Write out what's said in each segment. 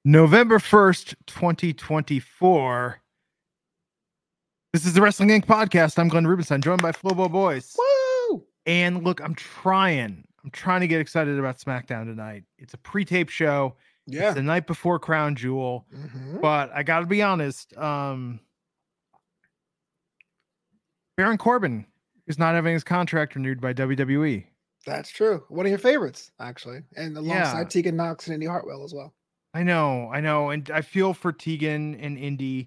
November 1st, 2024. This is the Wrestling Inc. podcast. I'm Glenn Rubenstein, joined by Flobo Boys. Woo! And look, I'm trying to get excited about SmackDown tonight. It's a pre-tape show. Yeah. It's the night before Crown Jewel. Mm-hmm. But I got to be honest, Baron Corbin is not having his contract renewed by WWE. That's true. One of your favorites, actually. And alongside Tegan Knox and Indy Hartwell as well. I know. And I feel for Tegan and Indy.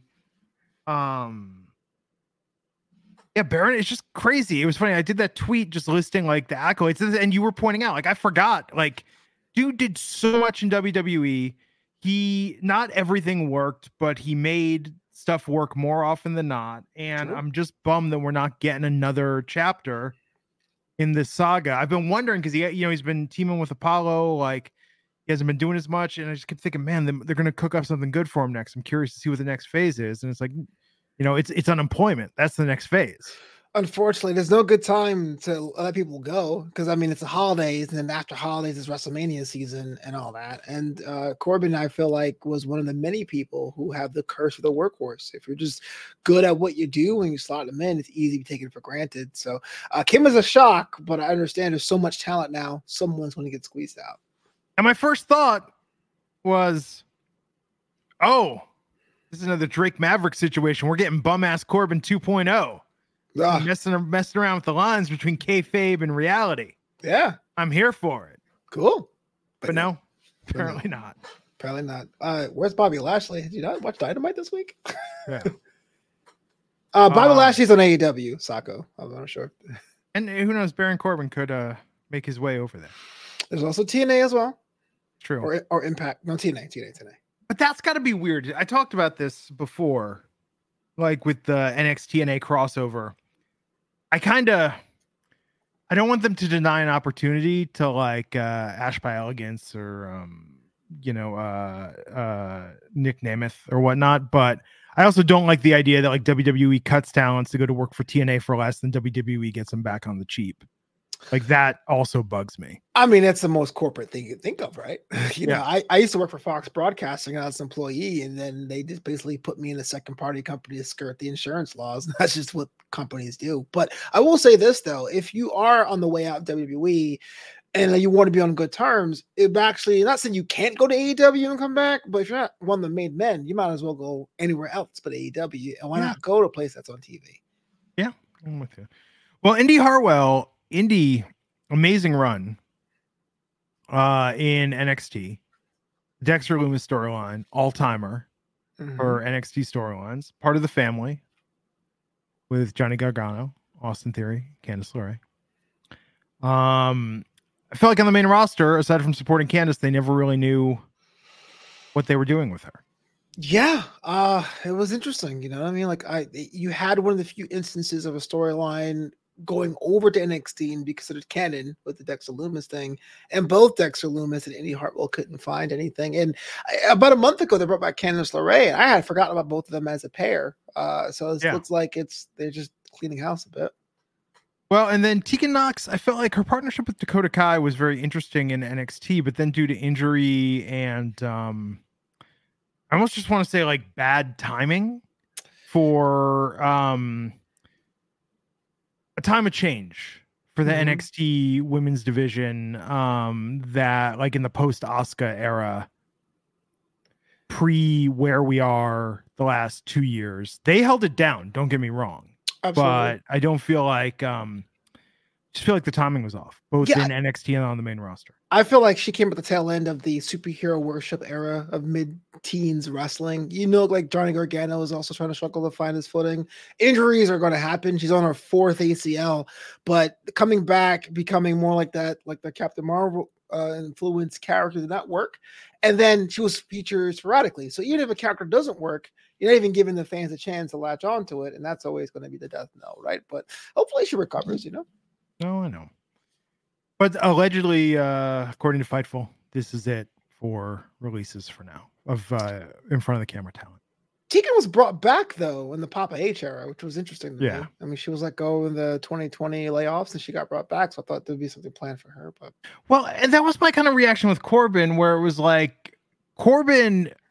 Yeah, Baron, it's just crazy. It was funny. I did that tweet just listing like the accolades, and you were pointing out, like, I forgot, like, dude did so much in WWE. Not everything worked, but he made stuff work more often than not. And I'm just bummed that we're not getting another chapter in this saga. I've been wondering because he's been teaming with Apollo, like he hasn't been doing as much, and I just kept thinking, man, they're gonna cook up something good for him next. I'm curious to see what the next phase is, and it's like, it's unemployment. That's the next phase. Unfortunately, there's no good time to let people go because, I mean, it's the holidays, and then after holidays is WrestleMania season and all that. And Corbin, I feel like, was one of the many people who have the curse of the workhorse. If you're just good at what you do when you slot them in, it's easy to be taken for granted. So Kim is a shock, but I understand there's so much talent now. Someone's going to get squeezed out. And my first thought was, oh, this is another Drake Maverick situation. We're getting bum-ass Corbin 2.0. Messing around with the lines between kayfabe and reality. Yeah. I'm here for it. Cool. But no, apparently not. Apparently not. Where's Bobby Lashley? Did you not watch Dynamite this week? Yeah. Bobby Lashley's on AEW, Sacco. I'm not sure. And who knows, Baron Corbin could make his way over there. There's also TNA as well. True. Or Impact. No, TNA. But that's got to be weird. I talked about this before, like with the NXT TNA crossover. I don't want them to deny an opportunity to like Ash by Elegance or Nick Nemeth or whatnot, but I also don't like the idea that like WWE cuts talents to go to work for TNA for less than WWE gets them back on the cheap. Like that also bugs me. I mean, that's the most corporate thing you can think of, right? Know, I used to work for Fox Broadcasting as an employee, and then they just basically put me in a second party company to skirt the insurance laws. That's just what companies do. But I will say this though, if you are on the way out of WWE and you want to be on good terms, it actually, not saying you can't go to AEW and come back, but if you're not one of the main men, you might as well go anywhere else but AEW. And why not go to a place that's on TV? Yeah, I'm with you. Well, Indy Hartwell, amazing run in NXT. Dexter Lumis storyline, all-timer for NXT storylines. Part of the family with Johnny Gargano, Austin Theory, Candice LeRae. I feel like on the main roster, aside from supporting Candice, they never really knew what they were doing with her. Yeah, it was interesting. You know what I mean? Like you had one of the few instances of a storyline going over to NXT and be considered canon with the Dexter Lumis thing, and both Dexter Lumis and Indy Hartwell couldn't find anything. And about a month ago, they brought back Candice LeRae, and I had forgotten about both of them as a pair. So it looks like they're just cleaning house a bit. Well, and then Tegan Knox, I felt like her partnership with Dakota Kai was very interesting in NXT, but then due to injury and I almost just want to say like bad timing for a time of change for the NXT women's division, that like in the post Asuka era, pre where we are the last 2 years, they held it down. Don't get me wrong. Absolutely. But I don't feel like, just feel like the timing was off, both in NXT and on the main roster. I feel like she came at the tail end of the superhero worship era of mid-teens wrestling. Like Johnny Gargano is also trying to struggle to find his footing. Injuries are going to happen. She's on her 4th ACL, but coming back, becoming more like that, like the Captain Marvel influenced character did not work. And then she was featured sporadically. So even if a character doesn't work, you're not even giving the fans a chance to latch on to it. And that's always going to be the death knell, right? But hopefully she recovers, No, I know. But allegedly, according to Fightful, this is it for releases for now of in front of the camera talent. Tegan was brought back though in the Papa H era, which was interesting to me. Yeah. I mean, she was let go in the 2020 layoffs and she got brought back. So I thought there'd be something planned for her. But well, and that was my kind of reaction with Corbin, where it was like Corbin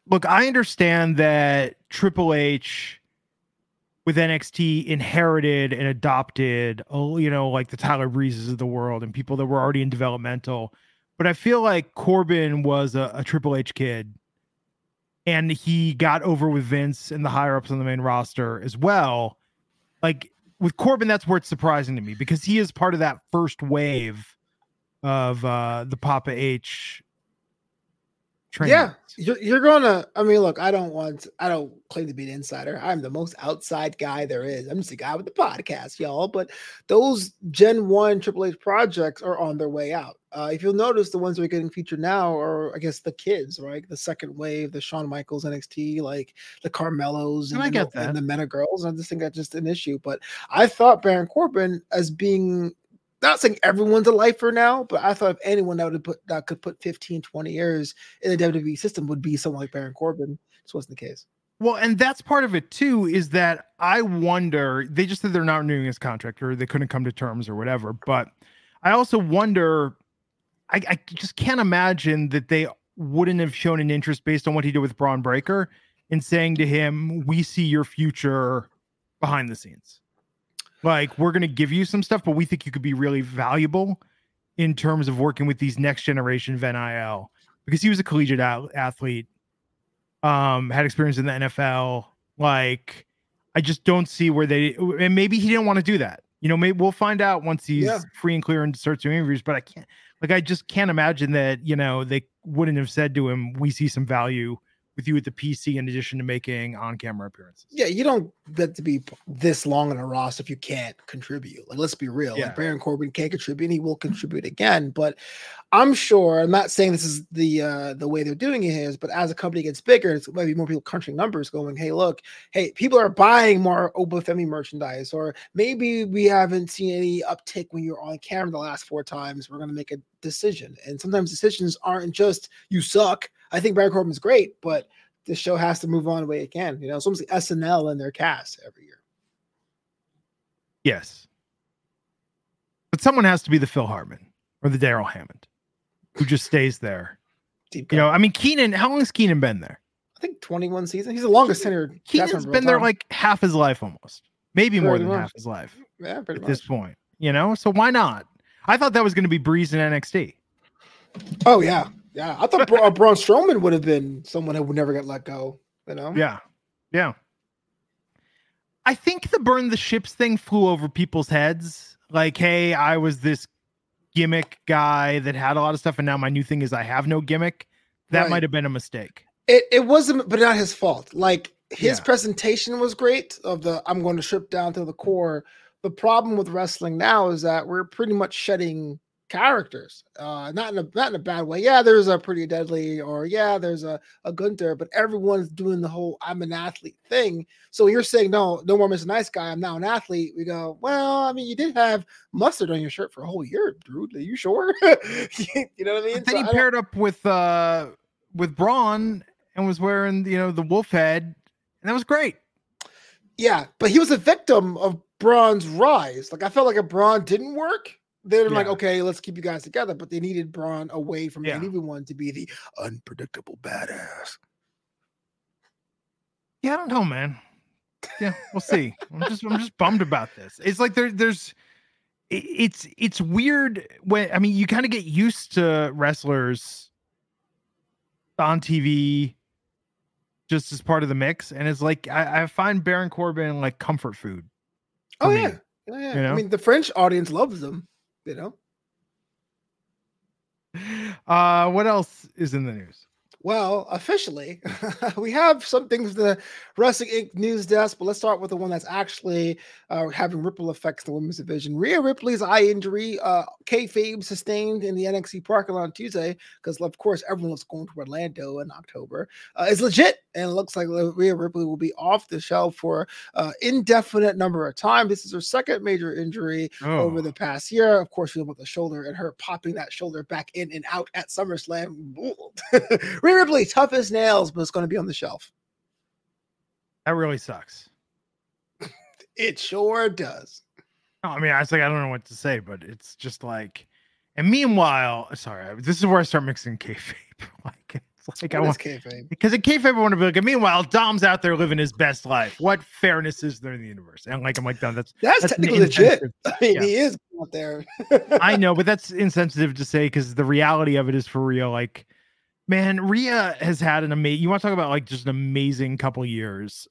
look, I understand that Triple H with NXT inherited and adopted, like the Tyler Breezes of the world and people that were already in developmental. But I feel like Corbin was a Triple H kid, and he got over with Vince and the higher ups on the main roster as well. Like with Corbin, that's where it's surprising to me because he is part of that first wave of the Papa H training. Yeah, you're gonna. I mean, look, I don't claim to be an insider. I'm the most outside guy there is. I'm just a guy with the podcast, y'all. But those Gen 1 Triple H projects are on their way out. If you'll notice, the ones that are getting featured now are, I guess, the kids, right? The second wave, the Shawn Michaels NXT, like the Carmelos and the Meta Girls. I just think that's just an issue. But I thought Baron Corbin as being, not saying everyone's a lifer now, but I thought if anyone that could put 15, 20 years in the WWE system would be someone like Baron Corbin. This wasn't the case. Well, and that's part of it too, is that I wonder, they just said they're not renewing his contract or they couldn't come to terms or whatever. But I also wonder, I just can't imagine that they wouldn't have shown an interest based on what he did with Braun Breaker in saying to him, we see your future behind the scenes. Like, we're going to give you some stuff, but we think you could be really valuable in terms of working with these next generation of NIL, because he was a collegiate athlete, had experience in the NFL. Like, I just don't see where and maybe he didn't want to do that. Maybe we'll find out once he's free and clear and starts doing interviews, but I just can't imagine that, they wouldn't have said to him, we see some value with you at the PC in addition to making on-camera appearances. Yeah, you don't get to be this long in a roster if you can't contribute. Like, let's be real. Yeah. Like, Baron Corbin can't contribute, and he will contribute again. But I'm sure, I'm not saying this is the way they're doing it is, but as a company gets bigger, it's maybe more people crunching numbers going, hey, people are buying more Oba Femi merchandise, or maybe we haven't seen any uptick when you're on camera the last 4 times. We're going to make a decision. And sometimes decisions aren't just you suck. I think Baron Corbin's great, but this show has to move on the way it can. It's almost like SNL in their cast every year. Yes. But someone has to be the Phil Hartman or the Daryl Hammond who just stays there. Keenan, how long has Keenan been there? I think 21 seasons. He's the longest tenured. Keenan's been there like half his life almost. Maybe more than half his life. Yeah, pretty much. At this point. So why not? I thought that was going to be Breeze in NXT. Oh, yeah. Yeah, I thought Braun Strowman would have been someone who would never get let go, Yeah. Yeah. I think the burn the ships thing flew over people's heads. Like, hey, I was this gimmick guy that had a lot of stuff, and now my new thing is I have no gimmick. That might have been a mistake. It wasn't, but not his fault. Like, his presentation was great of I'm going to strip down to the core. The problem with wrestling now is that we're pretty much shedding characters, not in a bad way. Yeah, there's a Pretty Deadly, or there's a Gunther, but everyone's doing the whole I'm an athlete thing. So you're saying no more Mr. Nice Guy, I'm now an athlete. We go, well, I mean, you did have mustard on your shirt for a whole year, dude. Are you sure? You know what I mean? But then he paired up with Braun and was wearing the wolf head, and that was great. Yeah, but he was a victim of Braun's rise. Like, I felt like if Braun didn't work, they're like, okay, let's keep you guys together, but they needed Braun away from anyone to be the unpredictable badass. Yeah, I don't know, man. Yeah, we'll see. I'm just bummed about this. It's like it's weird when you kind of get used to wrestlers on TV just as part of the mix, and it's like I find Baron Corbin like comfort food. Oh yeah. I mean, the French audience loves them. What else is in the news? Well, officially, we have some things the Wrestling Inc. news desk, but let's start with the one that's actually having ripple effects in the women's division. Rhea Ripley's eye injury, kayfabe sustained in the NXT parking lot on Tuesday, because of course everyone was going to Orlando in October, is legit, and it looks like Rhea Ripley will be off the shelf for indefinite number of time. This is her second major injury over the past year. Of course, you know about the shoulder and her popping that shoulder back in and out at SummerSlam. Rhea Ripley, tough as nails, but it's going to be on the shelf. That really sucks. It sure does. No, I don't know what to say, but it's just like, and meanwhile, sorry, this is where I start mixing kayfabe. Like, It's like What I is want kayfabe? because in kayfabe I want to be like, meanwhile, Dom's out there living his best life. What fairness is there in the universe? And like I'm like, Dom, That's that's an technically legit. insensitive. I mean, Yeah, he is out there. I know, but that's insensitive to say because the reality of it is for real. Like, man, Rhea has had an amazing. You want to talk about like just an amazing couple years.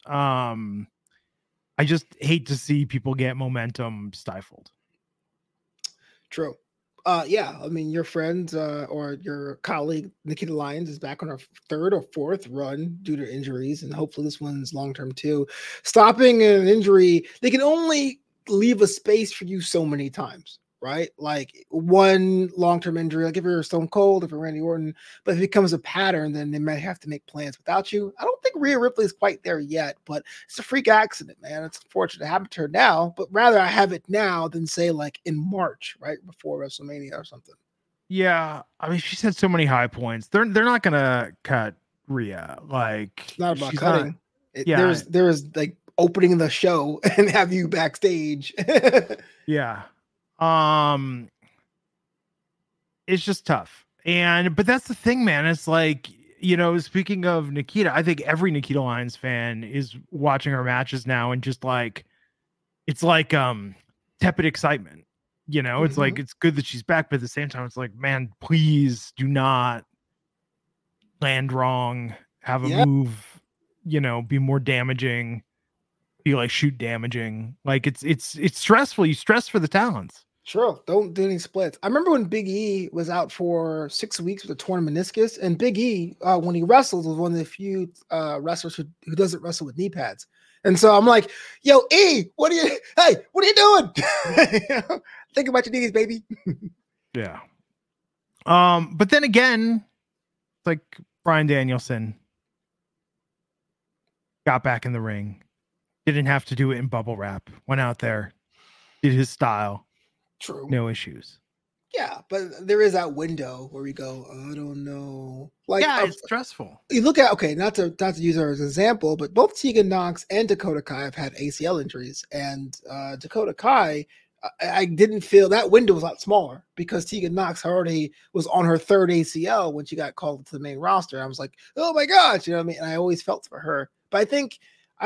I just hate to see people get momentum stifled. True. Yeah, I mean, your friend or your colleague Nikita Lyons is back on her third or fourth run due to injuries, and hopefully this one's long term too. Stopping an injury, they can only leave a space for you so many times, right? Like one long term injury, like if you're Stone Cold, if you're Randy Orton, but if it becomes a pattern, then they might have to make plans without you. I don't think Rhea Ripley is quite there yet, but it's a freak accident, man. It's unfortunate to happen to her now, but rather I have it now than say like in March, right before WrestleMania or something. Yeah, I mean, she's had so many high points. They're not gonna cut Rhea. Like, It's not about she's cutting. Yeah, There's like opening the show and have you backstage. yeah. Um, it's just tough. But that's the thing, man. It's like, speaking of Nikita, I think every Nikita Lyons fan is watching her matches now and just like, it's like tepid excitement. It's like it's good that she's back, but at the same time, it's like, man, please do not land wrong, have a move, be more damaging, be like shoot damaging. Like it's stressful. You stress for the talents. Sure, don't do any splits. I remember when Big E was out for 6 weeks with a torn meniscus, and Big E, when he wrestled, was one of the few wrestlers who doesn't wrestle with knee pads. And so I'm like, "Yo, E, what are you doing? Think about your knees, baby." Yeah. But then again, it's like Bryan Danielson got back in the ring, didn't have to do it in bubble wrap, went out there, did his style. True. No issues. Yeah, but there is that window where we go, I don't know. Like, yeah, it's stressful. You look at, okay, not to use her as an example, but both Tegan Nox and Dakota Kai have had ACL injuries, and Dakota Kai, I didn't feel that window was a lot smaller because Tegan Nox already was on her third ACL when she got called to the main roster. I was like, oh my gosh, you know what I mean? And I always felt for her, but I think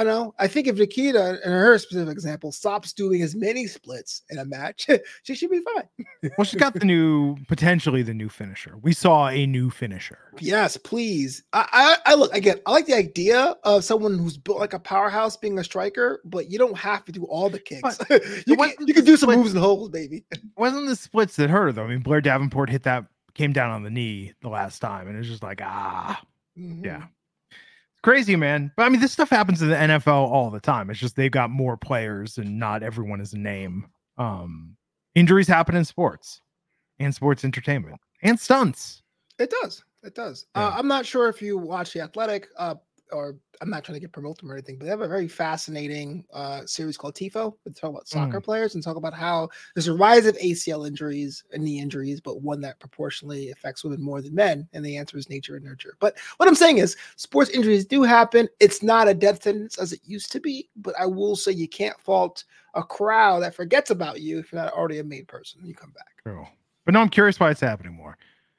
if Nikita, in her specific example, stops doing as many splits in a match, she should be fine. Well, she's got potentially the new finisher. We saw a new finisher. Yes, please. I look again. I like the idea of someone who's built like a powerhouse being a striker, but you don't have to do all the kicks. you can do some moves and holds, baby. It wasn't the splits that hurt her though. I mean, Blair Davenport came down on the knee the last time, and it's just like yeah. Crazy, man. But I mean, this stuff happens in the NFL all the time. It's just they've got more players and not everyone is a name. Injuries happen in sports and sports entertainment and stunts. It does. Yeah. I'm not sure if you watch The Athletic, or I'm not trying to get promote them or anything, but they have a very fascinating series called TIFO. They talk about soccer players and talk about how there's a rise of ACL injuries and knee injuries, but one that proportionally affects women more than men. And the answer is nature and nurture. But what I'm saying is sports injuries do happen. It's not a death sentence as it used to be, but I will say you can't fault a crowd that forgets about you if you're not already a made person when you come back. Cool. But no, I'm curious why it's happening more.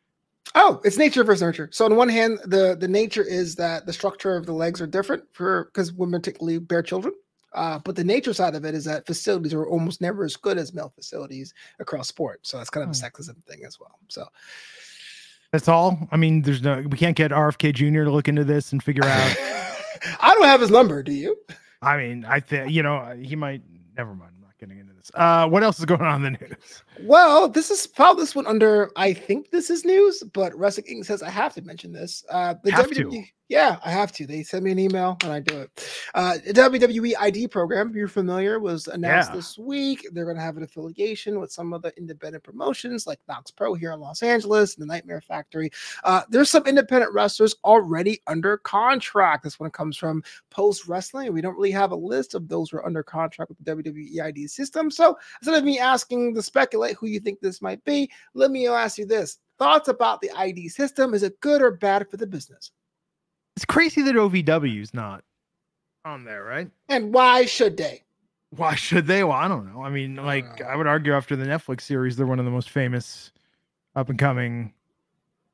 Oh, it's nature versus nurture. So on one hand, the nature is that the structure of the legs are different because women typically bear children. But the nature side of it is that facilities are almost never as good as male facilities across sport. So that's kind of a sexism thing as well. So that's all. I mean, we can't get RFK Jr. to look into this and figure out. I don't have his number. Do you? I mean, I think, he might. Never mind. I'm not getting into this. What else is going on in the news? Well, filed this one under, I think this is news, but Wrestling Inc. says I have to mention this. The WWE, yeah, I have to. They send me an email and I do it. The WWE ID program, if you're familiar, was announced this week. They're going to have an affiliation with some of the independent promotions like Knox Pro here in Los Angeles and the Nightmare Factory. There's some independent wrestlers already under contract. This one comes from Post Wrestling. We don't really have a list of those who are under contract with the WWE ID system. So instead of me asking to speculate who you think this might be, let me ask you this. Thoughts about the ID system? Is it good or bad for the business? It's crazy that OVW is not on there, right? And why should they? Why should they? Well, I don't know. I mean, I would argue after the Netflix series, they're one of the most famous up and coming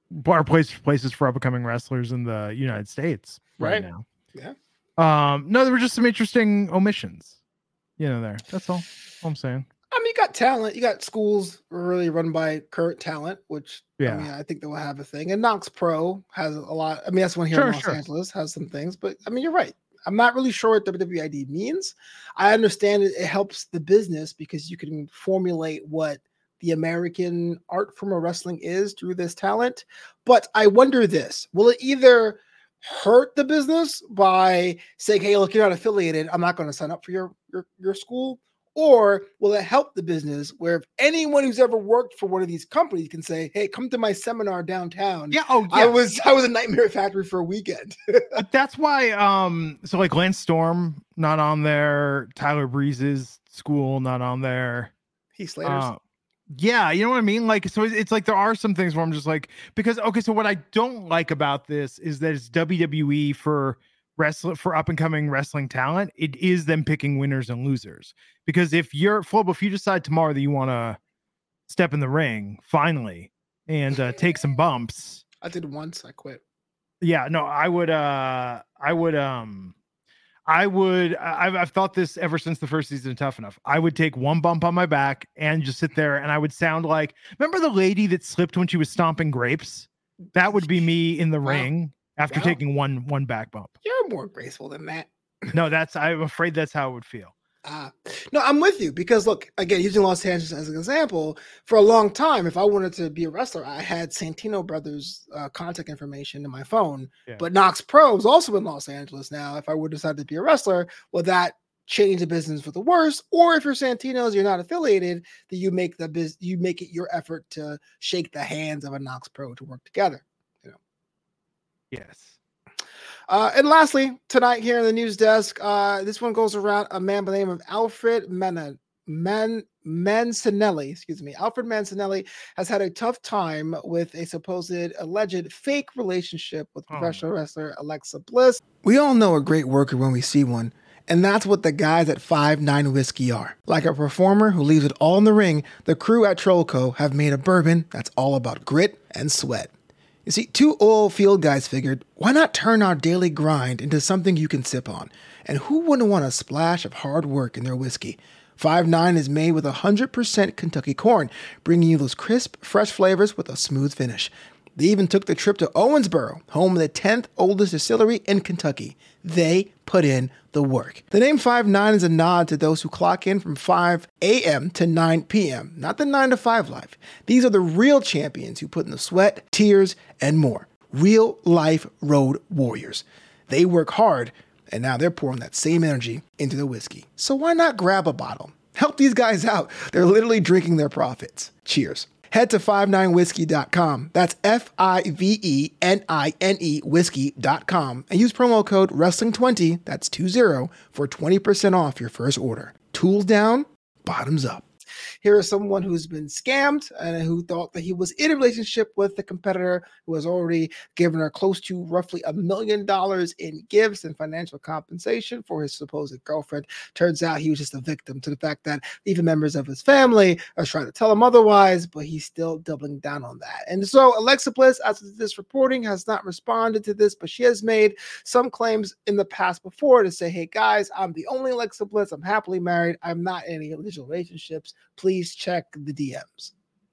places for up and coming wrestlers in the United States right now. Yeah. No, there were just some interesting omissions, there. That's all I'm saying. I mean, you got talent. You got schools really run by current talent, which Yeah. I mean, I think they will have a thing. And Knox Pro has a lot. I mean, that's one here in Los Angeles has some things, but I mean, you're right. I'm not really sure what WWID means. I understand it helps the business because you can formulate what the American art form of wrestling is through this talent. But I wonder this: will it either hurt the business by saying, "Hey, look, you're not affiliated. I'm not going to sign up for your school," or will it help the business where if anyone who's ever worked for one of these companies can say, "Hey, come to my seminar downtown." Yeah. Oh, yeah. I was a Nightmare Factory for a weekend. But that's why. So like Lance Storm not on there. Tyler Breeze's school not on there. Heath Slater's. Yeah, you know what I mean? Like, so it's like there are some things where I'm just like, because okay, so what I don't like about this is that it's WWE for up and coming wrestling talent. It is them picking winners and losers. Because if you decide tomorrow that you want to step in the ring finally and take some bumps. I did once, I quit. Yeah, no, I've thought this ever since the first season of Tough Enough. I would take one bump on my back and just sit there and I would sound like, remember the lady that slipped when she was stomping grapes? That would be me in the ring after taking one back bump. You're more graceful than that. No, I'm afraid that's how it would feel. No, I'm with you because look, again, using Los Angeles as an example, for a long time, if I wanted to be a wrestler, I had Santino Brothers contact information in my phone, but Knox Pro is also in Los Angeles now. If I would decide to be a wrestler, well, that change the business for the worse. Or if you're Santino's, you're not affiliated, then you make it your effort to shake the hands of a Knox Pro to work together. Yes. And lastly, tonight here in the news desk, this one goes around a man by the name of Alfred Mancinelli. Excuse me. Alfred Mancinelli has had a tough time with a supposed alleged fake relationship with professional wrestler Alexa Bliss. We all know a great worker when we see one. And that's what the guys at 5-9 Whiskey are. Like a performer who leaves it all in the ring, the crew at Trollco have made a bourbon that's all about grit and sweat. You see, two oil field guys figured, why not turn our daily grind into something you can sip on? And who wouldn't want a splash of hard work in their whiskey? 5-9 is made with 100% Kentucky corn, bringing you those crisp, fresh flavors with a smooth finish. They even took the trip to Owensboro, home of the 10th oldest distillery in Kentucky. They put in the work. The name 5-9 is a nod to those who clock in from 5 a.m. to 9 p.m., not the 9 to 5 life. These are the real champions who put in the sweat, tears, and more. Real life road warriors. They work hard, and now they're pouring that same energy into the whiskey. So why not grab a bottle? Help these guys out. They're literally drinking their profits. Cheers. Head to 59whiskey.com. That's FIVENINE whiskey.com and use promo code WRESTLING20, that's 20, for 20% off your first order. Tools down, bottoms up. Here is someone who's been scammed and who thought that he was in a relationship with the competitor who has already given her close to roughly $1 million in gifts and financial compensation for his supposed girlfriend. Turns out he was just a victim to the fact that even members of his family are trying to tell him otherwise, but he's still doubling down on that. And so Alexa Bliss, as of this reporting, has not responded to this, but she has made some claims in the past before to say, hey guys, I'm the only Alexa Bliss. I'm happily married. I'm not in any illegal relationships. Please check the DMs.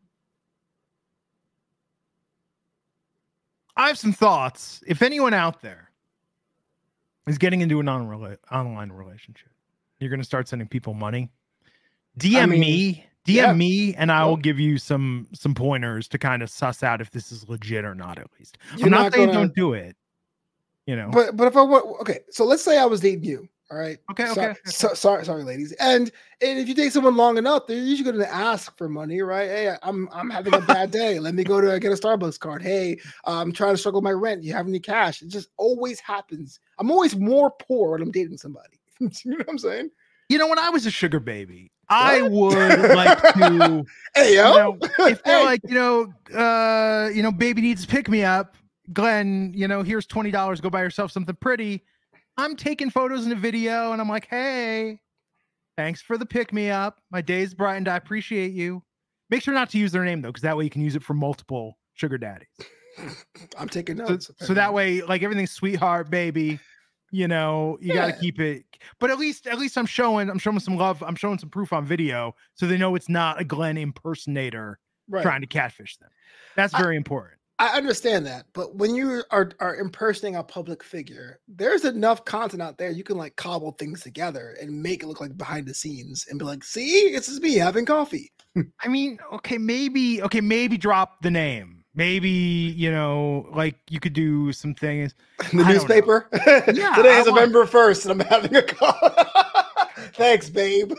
I have some thoughts. If anyone out there is getting into an online relationship, you're going to start sending people money. DM me, and I will give you some pointers to kind of suss out if this is legit or not. At least I'm not saying don't do it. But if I want, okay, so let's say I was dating you. All right. Okay. Sorry, ladies. And if you date someone long enough, they're usually going to ask for money, right? Hey, I'm having a bad day. Let me go to get a Starbucks card. Hey, I'm trying to struggle with my rent. You have any cash? It just always happens. I'm always more poor when I'm dating somebody. You know what I'm saying? When I was a sugar baby, I would like to. Hey, yo. If they're like, baby needs to pick me up. Glenn, here's $20. Go buy yourself something pretty. I'm taking photos and a video, and I'm like, hey, thanks for the pick me up. My day's brightened. I appreciate you. Make sure not to use their name, though, because that way you can use it for multiple sugar daddies. I'm taking notes. So that way, like everything's sweetheart, baby. You know, you got to keep it. But at least I'm showing some love. I'm showing some proof on video, so they know it's not a Glenn impersonator trying to catfish them. That's very important. I understand that, but when you are impersonating a public figure, there's enough content out there you can like cobble things together and make it look like behind the scenes and be like, see, this is me having coffee. I mean, maybe drop the name. Maybe, you know, like you could do some things. The newspaper. Yeah, today is November 1st, and I'm having a call. Thanks, babe.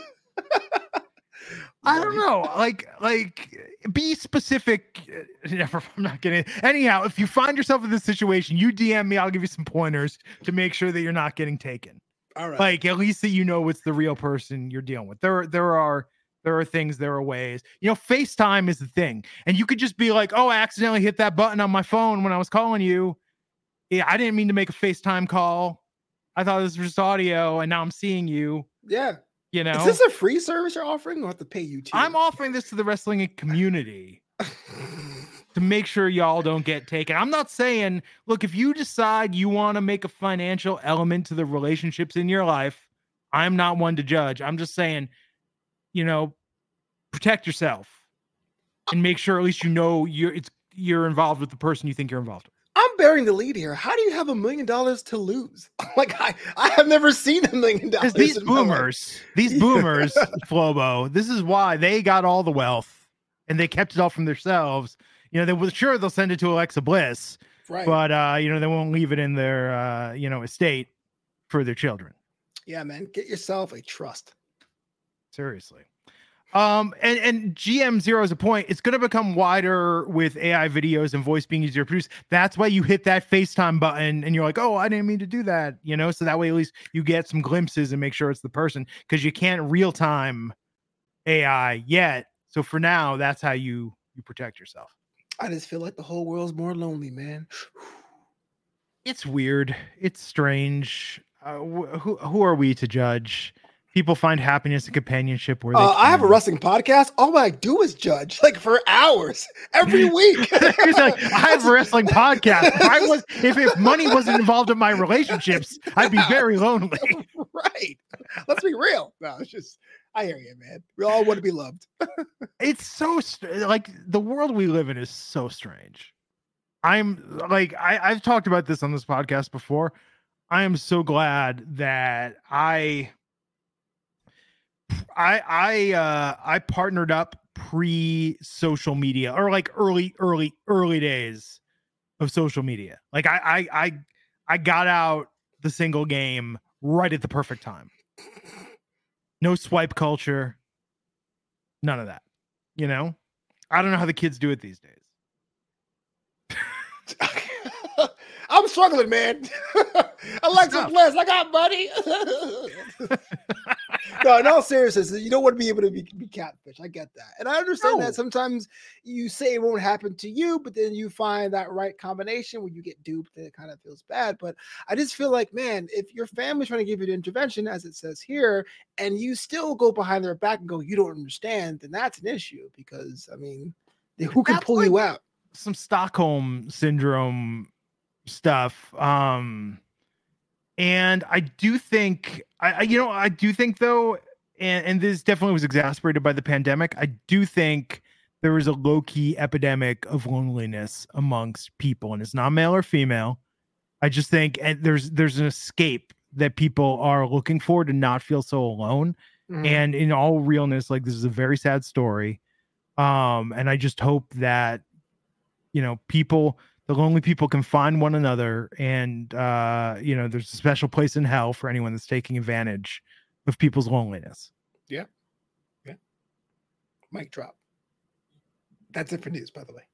I don't know. Like, be specific. Never. I'm not getting. Anyhow, if you find yourself in this situation, you DM me. I'll give you some pointers to make sure that you're not getting taken. All right. Like at least that you know it's the real person you're dealing with. There are things, there are ways. You know, FaceTime is the thing. And you could just be like, oh, I accidentally hit that button on my phone when I was calling you. Yeah, I didn't mean to make a FaceTime call. I thought this was just audio, and now I'm seeing you. Yeah. You know? Is this a free service you're offering? Or have to pay you too? I'm offering this to the wrestling community to make sure y'all don't get taken. I'm not saying, look, if you decide you want to make a financial element to the relationships in your life, I'm not one to judge. I'm just saying, you know, protect yourself and make sure at least you know you're involved with the person you think you're involved with. I'm bearing the lead here. How do you have $1 million to lose? Like I have never seen $1 million. Because these boomers, Flobo, this is why they got all the wealth and they kept it all from themselves. You know, they'll send it to Alexa Bliss, right? But you know, they won't leave it in their estate for their children. Yeah, man, get yourself a trust. Seriously. And GM0 is a point. It's going to become wider with AI videos and voice being easier to produce. That's why you hit that FaceTime button and you're like, oh, I didn't mean to do that. You know, so that way at least you get some glimpses and make sure it's the person, because you can't real time AI yet. So for now, that's how you protect yourself. I just feel like the whole world's more lonely, man. It's weird. It's strange. Who are we to judge? People find happiness and companionship where I have a wrestling podcast. All I do is judge, like for hours every week. Like, I have a wrestling podcast. If money wasn't involved in my relationships, I'd be very lonely. Right. Let's be real. No, it's just, I hear you, man. We all want to be loved. It's so like the world we live in is so strange. I'm like, I've talked about this on this podcast before. I am so glad that I partnered up pre-social media, or like early days of social media. Like I got out the single game right at the perfect time. No swipe culture, none of that. You know, I don't know how the kids do it these days. I'm struggling, man. Alexa Bliss, I got money. No, in all seriousness, you don't want to be able to be catfish. I get that. And I understand that sometimes you say it won't happen to you, but then you find that right combination when you get duped and it kind of feels bad. But I just feel like, man, if your family's trying to give you the intervention, as it says here, and you still go behind their back and go, you don't understand, then that's an issue, because, I mean, who can pull you out? Some Stockholm syndrome stuff. And I do think, I do think though, and this definitely was exacerbated by the pandemic, I do think there is a low-key epidemic of loneliness amongst people, and it's not male or female. I just think there's an escape that people are looking for to not feel so alone. Mm-hmm. And in all realness, like, this is a very sad story. And I just hope that, you know, the lonely people can find one another, and you know, there's a special place in hell for anyone that's taking advantage of people's loneliness. Yeah. Mic drop. That's it for news, by the way.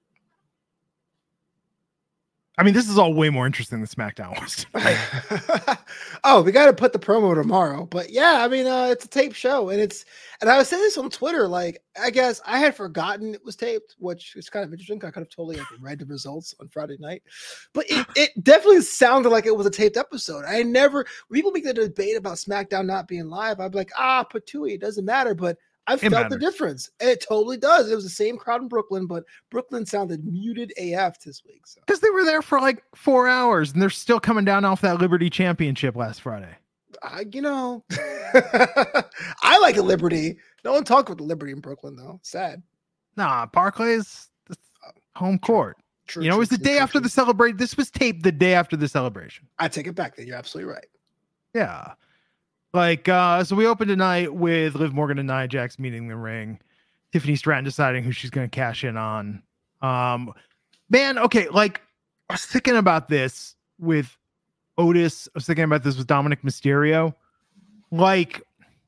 I mean, this is all way more interesting than SmackDown was. Oh, we got to put the promo tomorrow. But yeah, I mean, it's a taped show, and I was saying this on Twitter. Like, I guess I had forgotten it was taped, which is kind of interesting. I could have totally read the results on Friday night, but it definitely sounded like it was a taped episode. When people make the debate about SmackDown not being live, I'd be like, Patooey, it doesn't matter. But I felt the difference. It totally does. It was the same crowd in Brooklyn, but Brooklyn sounded muted AF this week. Because they were there for like 4 hours and they're still coming down off that Liberty Championship last Friday. I like a Liberty. No one talked about the Liberty in Brooklyn, though. Sad. Nah, Barclays, home court. True, it was the day after the celebration. This was taped the day after the celebration. I take it back then. You're absolutely right. Yeah. Like, so we opened tonight with Liv Morgan and Nia Jax meeting in the ring. Tiffany Stratton deciding who she's going to cash in on. Man, okay, like, I was thinking about this with Otis. I was thinking about this with Dominic Mysterio. Like,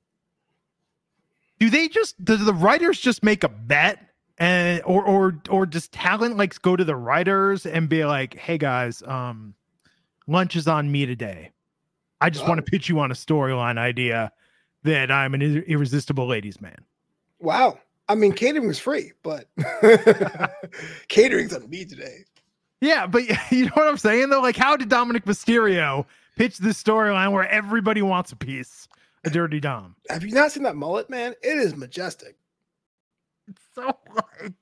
do the writers just make a bet? And or does talent like go to the writers and be like, hey guys, lunch is on me today. I just want to pitch you on a storyline idea that I'm an irresistible ladies man. Wow. I mean, catering was free, but catering's on me today. Yeah, but you know what I'm saying though? Like, how did Dominic Mysterio pitch this storyline where everybody wants a piece of Dirty Dom? Have you not seen that mullet, man? It is majestic. So like,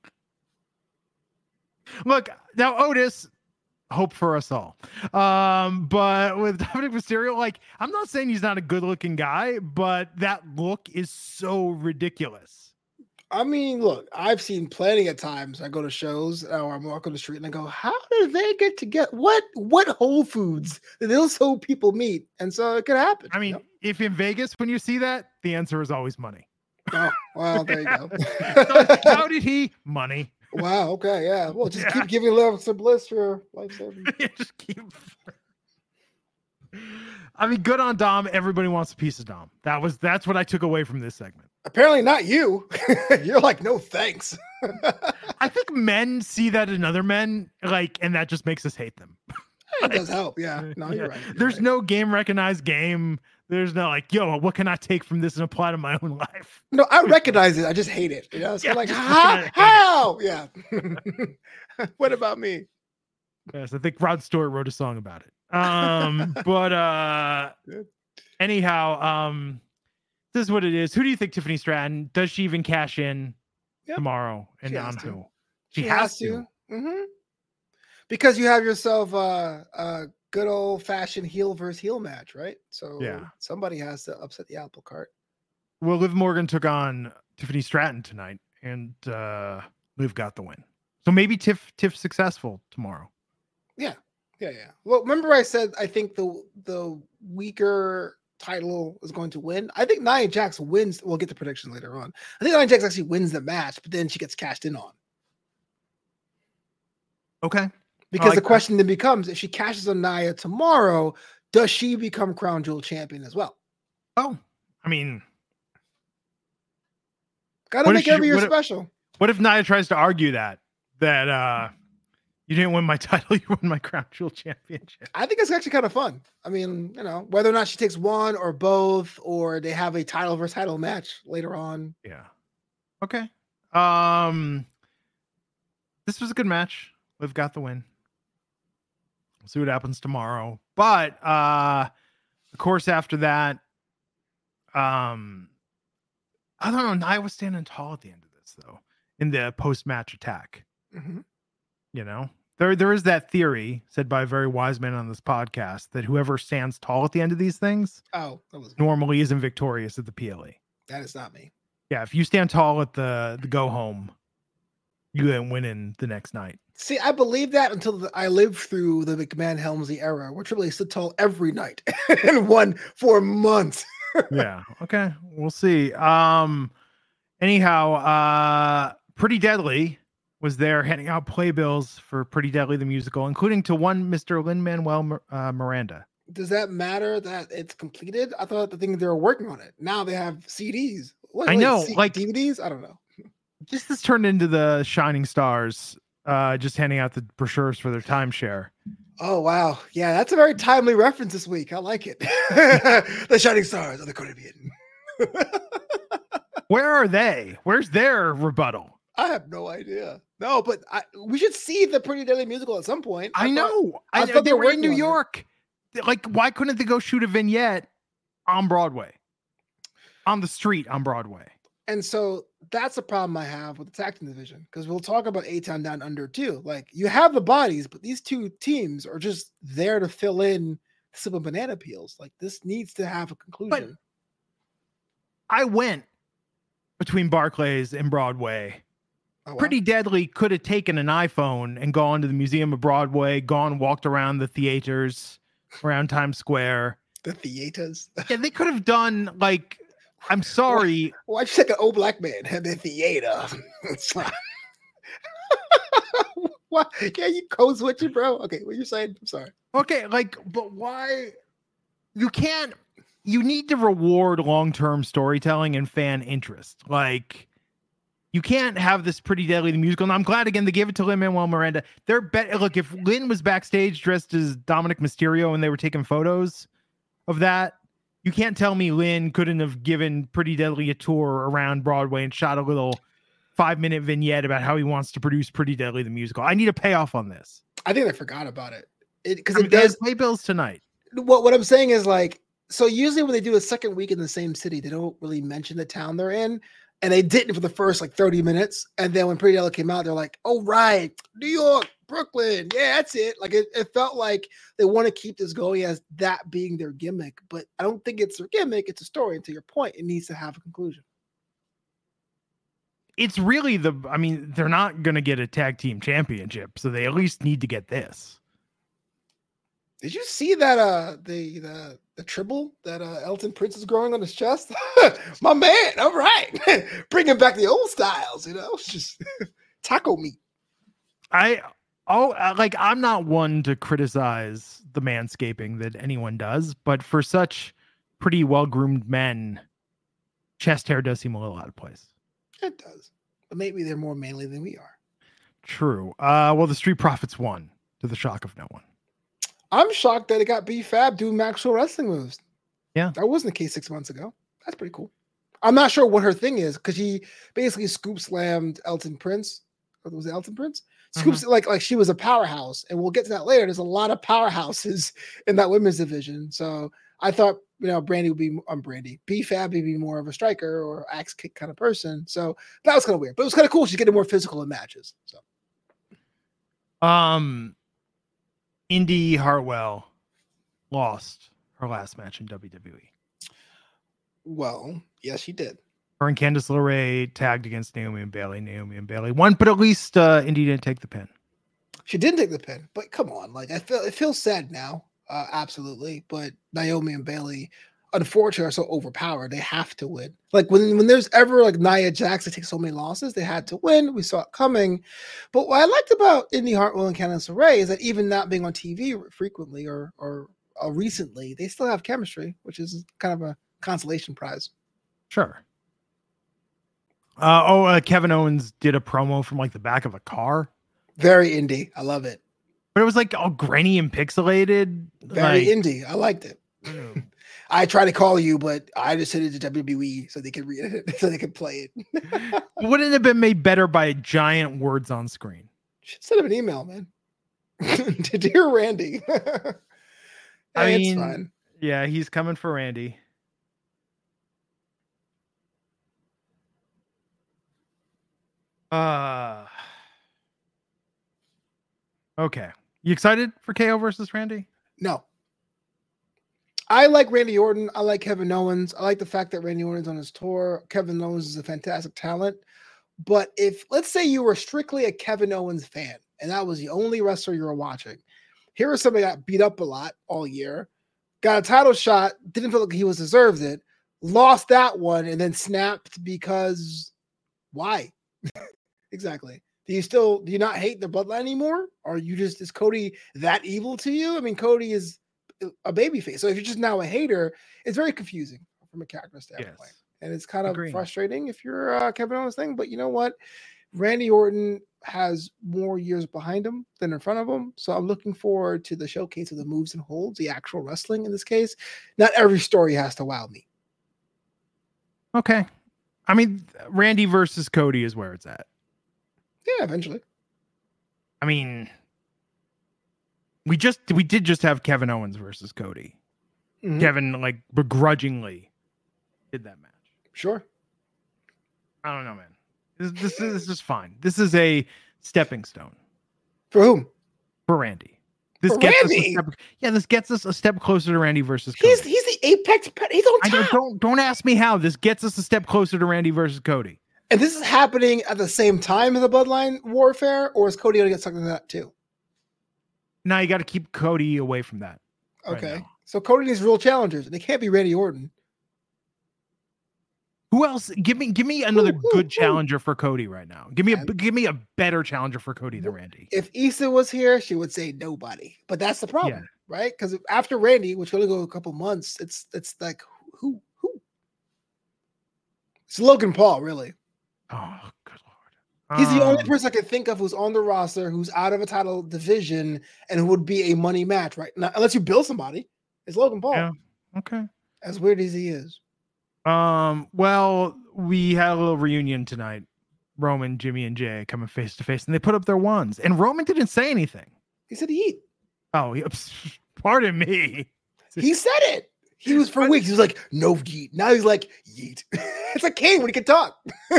look now, Otis, hope for us all. But with Dominic Mysterio, like, I'm not saying he's not a good-looking guy, but that look is so ridiculous. I mean, look, I've seen plenty of times I go to shows or I'm walking the street and I go, how did they get to get what Whole Foods did those old people meet? And so it could happen. I mean, if in Vegas, when you see that, the answer is always money. Oh, well, there you go. So how did he? Money. Wow. Okay. Yeah. Well, just keep giving levels of bliss for life saving. Just keep. I mean, good on Dom. Everybody wants a piece of Dom. That's what I took away from this segment. Apparently not you. You're like, no thanks. I think men see that in other men, like, and that just makes us hate them. It does help. Yeah. No, you're right. There's no game recognized game. There's no like, yo, what can I take from this and apply to my own life? No, I recognize it. I just hate it. You know, it's like, how? Yeah. What about me? Yes, I think Rod Stewart wrote a song about it. But anyhow, this is what it is. Who do you think Tiffany Stratton? Does she even cash in tomorrow? And on who? She has to. Mm-hmm. Because you have yourself a good old fashioned heel versus heel match, right? So somebody has to upset the apple cart. Well, Liv Morgan took on Tiffany Stratton tonight, and Liv got the win. So maybe Tiff's successful tomorrow. Yeah. Well, remember I said I think the weaker title is going to win. I think Nia Jax wins. We'll get the prediction later on. I think Nia Jax actually wins the match, but then she gets cashed in on. Okay. Because the question then becomes, if she cashes on Nia tomorrow, does she become Crown Jewel champion as well? Oh, I mean, gotta make every year special. What if Nia tries to argue that you didn't win my title, you won my Crown Jewel championship? I think it's actually kind of fun. I mean, whether or not she takes one or both, or they have a title versus title match later on. Yeah. Okay. This was a good match. Liv got the win. We'll see what happens tomorrow. But of course, after that, I don't know. Nia was standing tall at the end of this, though, in the post-match attack. Mm-hmm. There is that theory said by a very wise man on this podcast that whoever stands tall at the end of these things normally isn't victorious at the PLE. That is not me. Yeah, if you stand tall at the go home, you ain't winning the next night. See, I believe that until I lived through the McMahon Helmsley era, where Triple H stood tall every night and won for months. Yeah. Okay. We'll see. Anyhow, Pretty Deadly was there handing out playbills for Pretty Deadly the musical, including to one Mr. Lin-Manuel Miranda. Does that matter that it's completed? I thought the thing they were working on it. Now they have CDs. I know, like DVDs. I don't know. This has turned into the Shining Stars, just handing out the brochures for their timeshare. Oh wow, yeah, that's a very timely reference this week. I like it. The Shining Stars of the Caribbean. Where are they? Where's their rebuttal? I have no idea. No, but we should see the Pretty Deadly musical at some point. I know. I thought they were in New York. Like, why couldn't they go shoot a vignette on Broadway? On the street on Broadway. And so that's a problem I have with the tag team division, because we'll talk about A-Town Down Under too. Like, you have the bodies, but these two teams are just there to fill in simple banana peels. Like, this needs to have a conclusion. But I went between Barclays and Broadway. Oh, wow. Pretty Deadly could have taken an iPhone and gone to the Museum of Broadway, walked around the theaters around Times Square. The theaters? Yeah, they could have done, like, I'm sorry. Why'd you take an old black man at the theater? What? Yeah, you code switching, bro. Okay, what you're saying? I'm sorry. Okay, like, but why? You need to reward long-term storytelling and fan interest. Like, you can't have this Pretty Deadly the musical. And I'm glad again they gave it to Lin-Manuel Miranda. Look, if Lin was backstage dressed as Dominic Mysterio and they were taking photos of that, you can't tell me Lin couldn't have given Pretty Deadly a tour around Broadway and shot a little 5-minute vignette about how he wants to produce Pretty Deadly the musical. I need a payoff on this. I think they forgot about it. Because it does pay bills tonight. What I'm saying is, like, so usually when they do a second week in the same city, they don't really mention the town they're in. And they didn't for the first like 30 minutes. And then when Pretty Deadly came out, they're like, oh, right, New York, Brooklyn. Yeah, that's it. Like, it felt like they want to keep this going as that being their gimmick. But I don't think it's their gimmick. It's a story. And to your point, it needs to have a conclusion. It's really they're not going to get a tag team championship. So they at least need to get this. Did you see that the tribble that Elton Prince is growing on his chest? My man, all right. Bringing back the old styles, it's just taco meat. I'm not one to criticize the manscaping that anyone does, but for such pretty well-groomed men, chest hair does seem a little out of place. It does. But maybe they're more manly than we are. True. Well, the Street Profits won, to the shock of no one. I'm shocked that it got B-Fab doing Maxwell wrestling moves. Yeah. That wasn't the case 6 months ago. That's pretty cool. I'm not sure what her thing is, because she basically scoop slammed Elton Prince. Or was it Elton Prince? Scoops like she was a powerhouse. And we'll get to that later. There's a lot of powerhouses in that women's division. So I thought, Brandy would be B-Fab would be more of a striker or axe kick kind of person. So that was kind of weird. But it was kind of cool. She's getting more physical in matches. So Indy Hartwell lost her last match in WWE. Well, yes, she did. Her and Candice LeRae tagged against Naomi and Bayley. Naomi and Bayley won, but at least Indy didn't take the pin. She didn't take the pin, but come on, like it feels sad now, absolutely. But Naomi and Bayley, unfortunately, are so overpowered. They have to win. Like when there's ever like Nia Jax that takes so many losses, they had to win. We saw it coming. But what I liked about Indy Hartwell and Candice LeRae is that even not being on TV frequently or recently, they still have chemistry, which is kind of a consolation prize. Sure. Kevin Owens did a promo from like the back of a car. Very indie. I love it. But it was like all grainy and pixelated. Very indie. I liked it. I tried to call you, but I just sent it to WWE so they could read it, so they could play it. Wouldn't it have been made better by giant words on screen? Should send him an email, man. To dear Randy. It's fine. Yeah, he's coming for Randy. Okay. You excited for KO versus Randy? No. I like Randy Orton. I like Kevin Owens. I like the fact that Randy Orton's on his tour. Kevin Owens is a fantastic talent. But if, let's say you were strictly a Kevin Owens fan, and that was the only wrestler you were watching, here was somebody that got beat up a lot all year, got a title shot, didn't feel like he was deserved it, lost that one, and then snapped because why? Exactly. Do you not hate the bloodline anymore? Or is Cody that evil to you? I mean, Cody is a babyface. So if you're just now a hater, it's very confusing from a character standpoint. Yes. And it's kind of frustrating if you're a Kevin Owens thing. But you know what? Randy Orton has more years behind him than in front of him. So I'm looking forward to the showcase of the moves and holds, the actual wrestling in this case. Not every story has to wow me. Okay. I mean, Randy versus Cody is where it's at. Yeah, eventually. I mean, we did just have Kevin Owens versus Cody. Mm-hmm. Kevin, like, begrudgingly did that match. Sure. I don't know, man. This is fine. This is a stepping stone For whom? for Randy. This For gets Randy? us a step. Yeah, this gets us a step closer to Randy versus Cody. He's the apex pet. He's on top. Don't ask me how. This gets us a step closer to Randy versus Cody. And this is happening at the same time as the Bloodline warfare, or is Cody going to get sucked into that too? Now you got to keep Cody away from that. Okay. Right, so Cody needs real challengers, and they can't be Randy Orton. Who else? Give me another good challenger for Cody right now. Give me a better challenger for Cody than Randy. If Issa was here, she would say nobody. But that's the problem, right? Because after Randy, which will only go a couple months, it's like who? It's Logan Paul, really. Oh, good Lord. He's the only person I can think of who's on the roster, who's out of a title division, and who would be a money match right now, unless you build somebody. It's Logan Paul. Yeah. Okay. As weird as he is. Well, we had a little reunion tonight. Roman, Jimmy, and Jay coming face to face, and they put up their ones. And Roman didn't say anything. He said yeet. Oh, pardon me. He said it. He was for weeks. He was like, no yeet. Now he's like, yeet. It's like Kane when he can talk.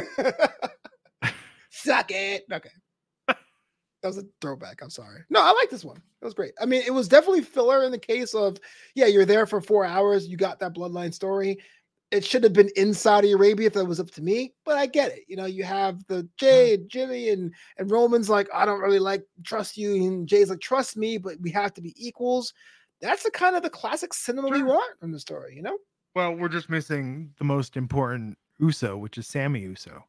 Suck it. Okay. That was a throwback. I'm sorry. No, I like this one. It was great. I mean, it was definitely filler in the case of, you're there for 4 hours. You got that bloodline story. It should have been in Saudi Arabia if that was up to me, but I get it. You have the Jay and Jimmy and Roman's like, I don't really trust you. And Jay's like, trust me, but we have to be equals. That's the kind of the classic cinema we want from the story, Well, we're just missing the most important Uso, which is Sammy Uso.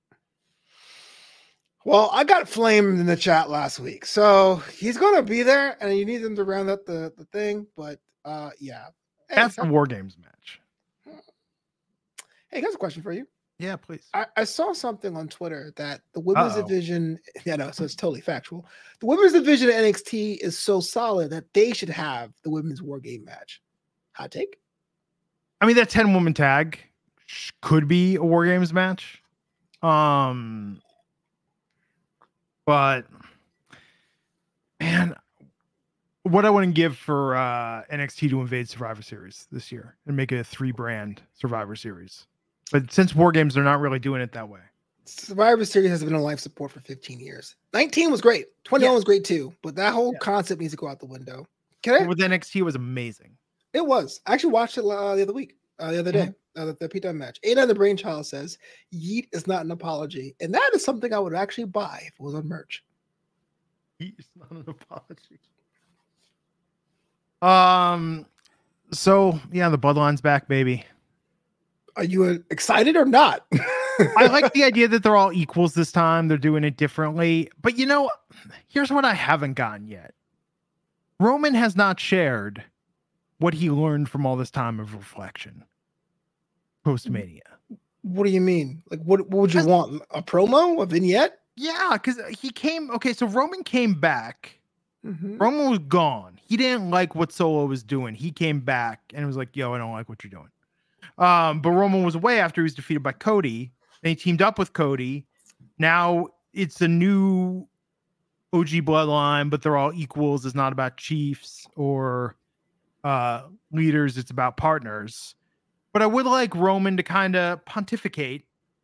Well, I got flamed in the chat last week, so he's going to be there, and you need him to round up the thing, but yeah. That's the War Games match. Hey, here's a question for you. Yeah, please. I saw something on Twitter that the women's division, so it's totally factual. The women's division at NXT is so solid that they should have the women's War Game match. Hot take? I mean, that 10-woman tag could be a War Games match. But man, what I wouldn't give for NXT to invade Survivor Series this year and make it a 3-brand Survivor Series. But since War Games, they're not really doing it that way. Survivor Series has been on life support for 15 years. 19 was great. 21 was great too. But that whole concept needs to go out the window. With NXT, it was amazing. It was. I actually watched it the other day. The Pete Dunne match. Ada the Brainchild says, yeet is not an apology. And that is something I would actually buy if it was on merch. Yeet is not an apology. So, yeah, the Bloodline's back, baby. Are you excited or not? I like the idea that they're all equals this time. They're doing it differently. But, here's what I haven't gotten yet. Roman has not shared what he learned from all this time of reflection post-Mania. What do you mean? Like, what would you want? A promo? A vignette? Yeah, because he came... Okay, so Roman came back. Mm-hmm. Roman was gone. He didn't like what Solo was doing. He came back and was like, yo, I don't like what you're doing. But Roman was away after he was defeated by Cody. And he teamed up with Cody. Now it's a new OG bloodline, but they're all equals. It's not about chiefs or leaders. It's about partners. But I would like Roman to kind of pontificate.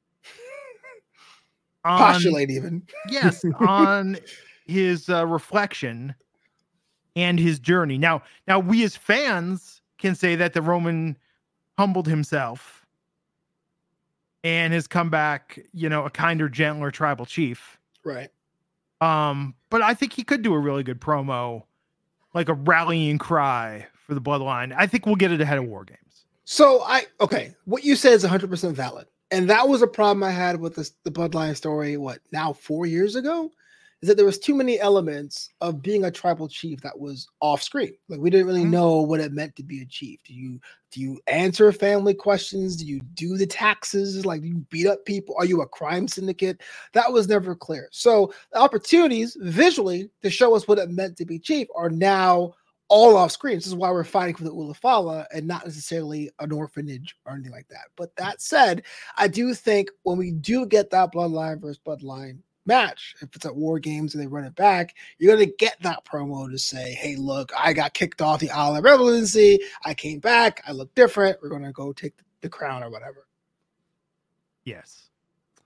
Postulate even. Yes, on his reflection and his journey. Now we as fans can say that the Roman humbled himself and has come back, a kinder, gentler tribal chief. Right. But I think he could do a really good promo, like a rallying cry for the bloodline. I think we'll get it ahead of War Games. So what you said is 100% valid. And that was a problem I had with the bloodline story, 4 years ago? Is that there was too many elements of being a tribal chief that was off screen. Like we didn't really know what it meant to be a chief. Do you answer family questions? Do you do the taxes? Like do you beat up people? Are you a crime syndicate? That was never clear. So the opportunities visually to show us what it meant to be chief are now all off screen. This is why we're fighting for the Ulafala and not necessarily an orphanage or anything like that. But that said, I do think when we do get that bloodline versus bloodline match, if it's at War Games and they run it back, you're going to get that promo to say, hey, look, I got kicked off the Isle of Relevancy. I came back. I look different. We're going to go take the crown or whatever. Yes.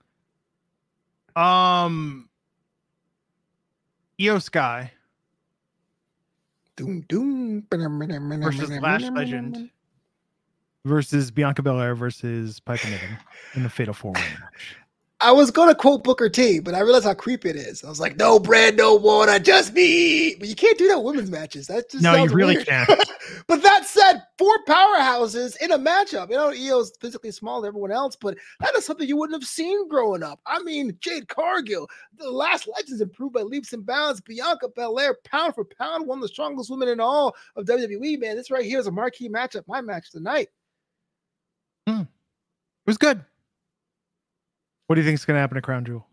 Io Sky Doom, doom. versus Lash Legend versus Bianca Belair versus Piper Niven in the Fatal 4-Way match. I was going to quote Booker T, but I realized how creepy it is. I was like, no bread, no water, just me. But you can't do that with women's matches. That just sounds really weird. can't. But that said, 4 powerhouses in a matchup. Io's physically smaller than everyone else, but that is something you wouldn't have seen growing up. I mean, Jade Cargill, the Last Legends improved by leaps and bounds. Bianca Belair, pound for pound, one of the strongest women in all of WWE, man. This right here is a marquee matchup. My match tonight. It was good. What do you think is going to happen to Crown Jewel?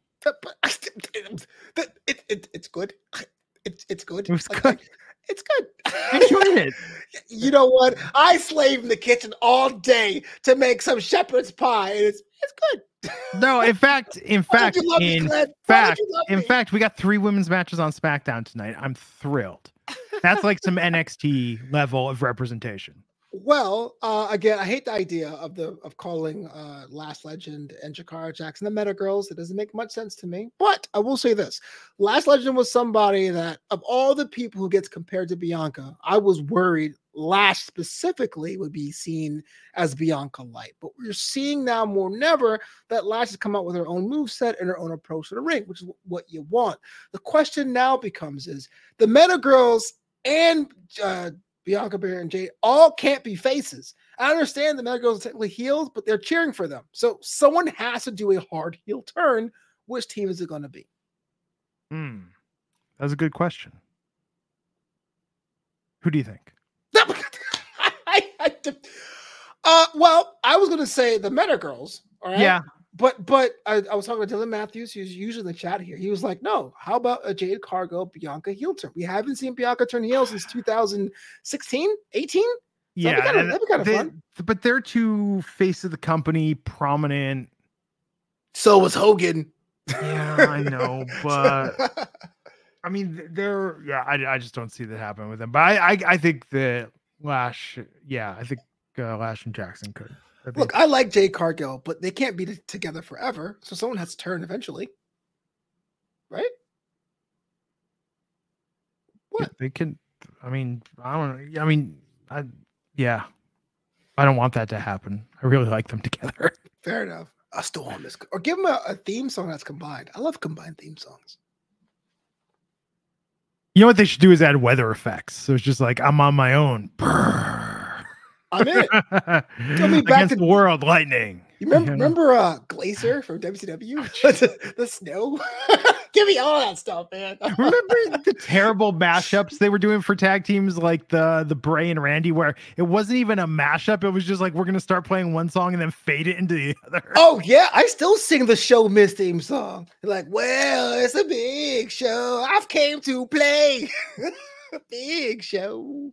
It's good. It's good. It was good. It's good. I enjoyed it. You know what? I slave in the kitchen all day to make some shepherd's pie, and it's good. No, in fact, we got 3 women's matches on SmackDown tonight. I'm thrilled. That's like some NXT level of representation. Well, again, I hate the idea of calling Last Legend and Jakara Jackson the Meta Girls. It doesn't make much sense to me. But I will say this: Last Legend was somebody that, of all the people who gets compared to Bianca, I was worried Lash specifically would be seen as Bianca light. But we're seeing now more than ever that Lash has come out with her own moveset and her own approach to the ring, which is what you want. The question now becomes: is the Meta Girls and Bianca Belair and Jade all can't be faces. I understand the Meta Girls are technically heels, but they're cheering for them. So someone has to do a hard heel turn. Which team is it going to be? That's a good question. Who do you think? Well, I was going to say the Meta Girls. All right. Yeah. But I was talking to Dylan Matthews, who's usually in the chat here. He was like, no, how about a Jade Cargill Bianca heel turn? We haven't seen Bianca turn heel since 2016, 18? Yeah. That'd be kind of fun. But they're 2 face of the company, prominent. So was Hogan. Yeah, I know. But I mean, I just don't see that happen with them. But I think that Lash, I think Lash and Jackson could. Look, I like Jade Cargill, but they can't be together forever. So someone has to turn eventually. Right? What? They can, I mean, I don't know. I mean, I don't want that to happen. I really like them together. Fair enough. A storm is, or give them a theme song that's combined. I love combined theme songs. You know what they should do is add weather effects. So it's just like, I'm on my own. I'm in. Tell me back against the world, lightning. You remember Glacier from WCW? the snow? Give me all that stuff, man. Remember the terrible mashups they were doing for tag teams like the Bray and Randy, where it wasn't even a mashup. It was just like, we're going to start playing one song and then fade it into the other. Oh, yeah. I still sing the Show Miss theme song. Like, well, it's a big show. I've came to play. Big show.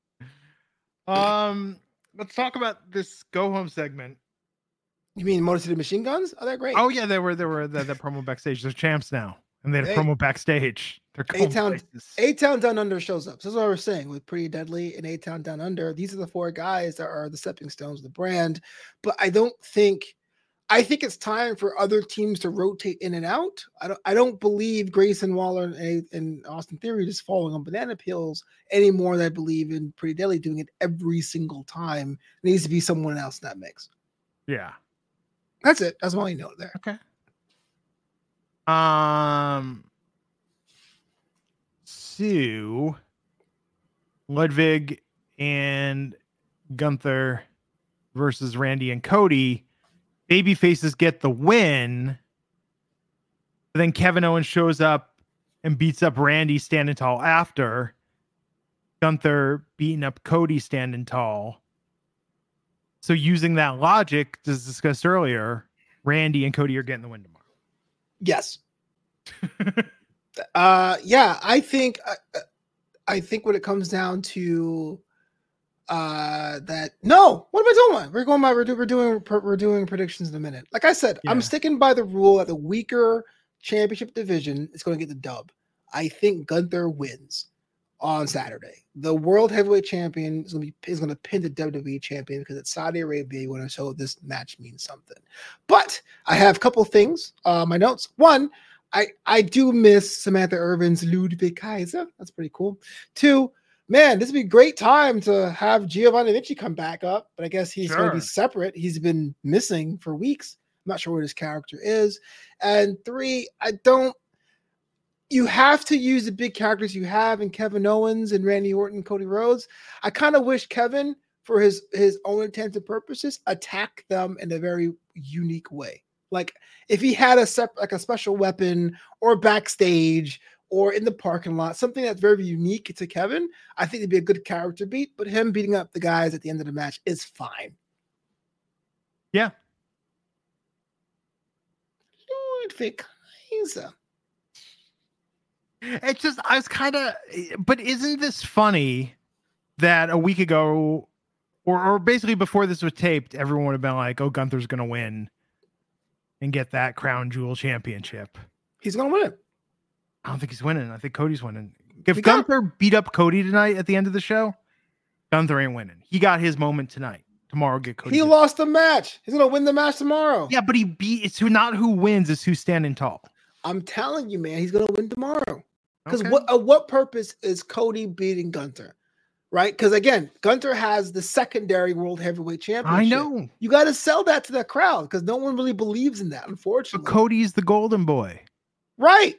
Let's talk about this go home segment. You mean Motor City Machine Guns? Oh, they're great. Oh yeah, they were the promo backstage. They're champs now, and they had a promo backstage. They're A-Town Down Under shows up. So this is what I was saying with Pretty Deadly and A-Town Down Under. These are the 4 guys that are the stepping stones of the brand. But I think it's time for other teams to rotate in and out. I don't believe Grayson Waller and Austin Theory just falling on banana peels anymore than I believe in Pretty Deadly doing it every single time. It needs to be someone else in that mix. Yeah. That's it. That's all I know there. Okay. Sue, Ludwig, and Gunther versus Randy and Cody. Baby faces get the win. But then Kevin Owens shows up and beats up Randy standing tall after. Gunther beating up Cody standing tall. So using that logic, as discussed earlier, Randy and Cody are getting the win tomorrow. Yes. Yeah, I think when it comes down to that, no, what am I talking about? We're going by, we're doing predictions in a minute. Like I said, I'm sticking by the rule that the weaker championship division is going to get the dub. I think Gunther wins on Saturday. the world heavyweight champion is gonna pin the WWE champion because it's Saudi Arabia. You want to show this match means something. But I have a couple things. My notes. One, I do miss Samantha Irvin's Ludwig Kaiser. That's pretty cool. Two, man, this would be a great time to have Giovanni Vinci come back up, but I guess he's going to be separate. He's been missing for weeks. I'm not sure what his character is. And three, you have to use the big characters you have in Kevin Owens and Randy Orton, Cody Rhodes. I kind of wish Kevin, for his own intents and purposes, attack them in a very unique way. Like if he had a special weapon or backstage or in the parking lot, something that's very unique to Kevin, I think it'd be a good character beat. But him beating up the guys at the end of the match is fine. Yeah. Ludwig Kaiser. It's just, I was kind of, but isn't this funny that a week ago, or basically before this was taped, everyone would have been like, oh, Gunther's going to win and get that crown jewel championship. He's going to win it. I don't think he's winning. I think Cody's winning. If Gunther beat up Cody tonight at the end of the show, Gunther ain't winning. He got his moment tonight. Tomorrow, get Cody. He lost the match. He's going to win the match tomorrow. Yeah, but it's not who wins, it's who's standing tall. I'm telling you, man, he's going to win tomorrow. Because what purpose is Cody beating Gunther, right? Because again, Gunther has the secondary World Heavyweight Championship. I know. You got to sell that to the crowd because no one really believes in that, unfortunately. But Cody's the golden boy. Right.